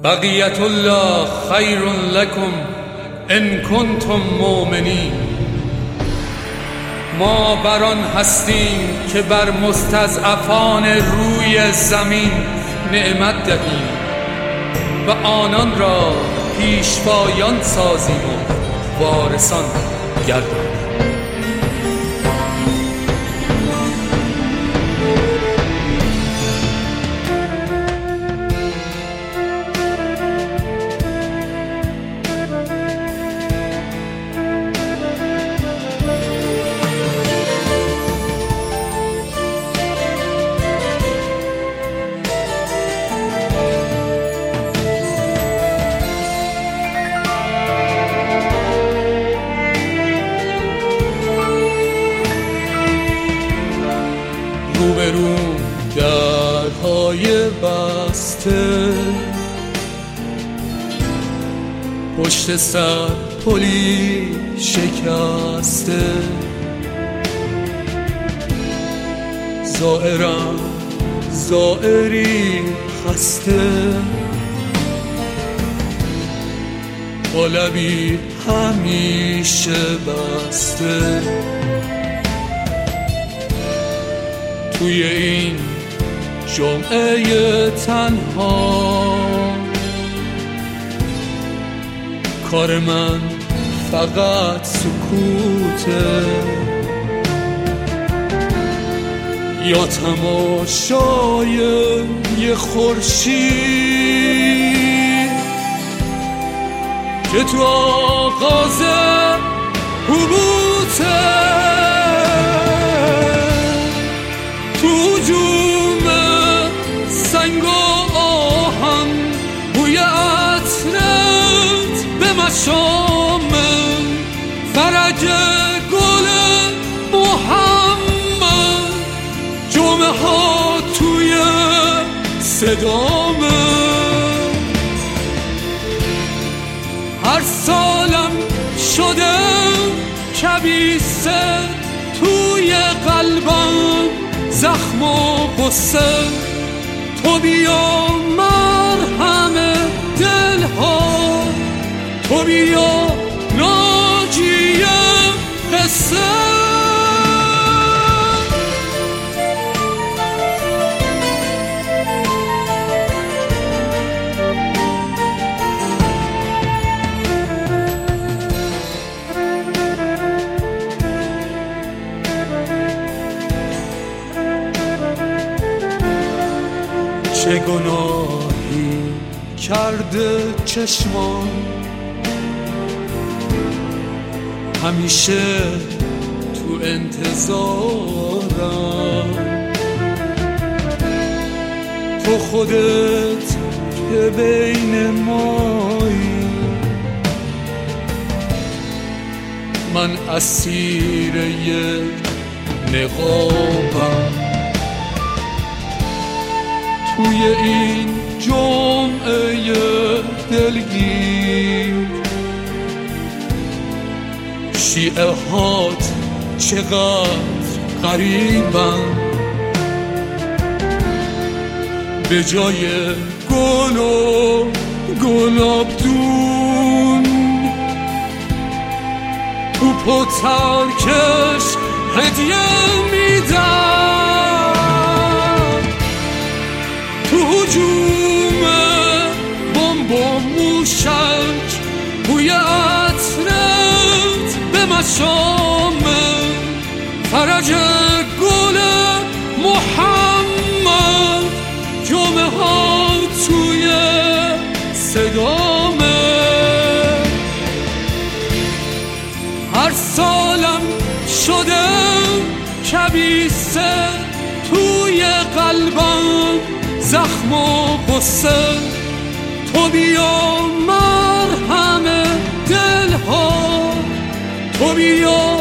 بقیت الله خیر لکم ان کنتم مؤمنین. ما بر آن هستیم که بر مستضعفان روی زمین نعمت دهیم و آنان را پیشوایان سازیم و وارثان گردانیم. روبروم درهای بسته، پشت سر پلی شکسته، زائرم زائری خسته، با لبی همیشه بسته. توی این جمعه تنها کار من فقط سکوته، یا تماشای یه خورشید که تو آغاز حبوطه، تو جوم سنگ و آهن بوی عطرت به مشامه، فرج گل محمد جمعه ها توی صدامه. هر سالم شده کبیسه توی قلبم، زخم و غصه، تو بیا مرهم دلها، تو بیا ناجی قصه. چه گناهی کرده چشمان، همیشه تو انتظارم، تو خودت که بین مایی، من اسیر یک نقابم. توی این جمعه دلگیر شیعه هات چقدر غریبن، به جای گل و گلاب دون توپ و ترکش هدیه میدن، تو هجوم بمب و موشک بوی عطرت به مشامه، فرج گل محمد جمعه ها توی صدامه. هر سالم شده کبیسه توی قلبم، زخم و غصه، تو بیا مرهم دلها، تو بیا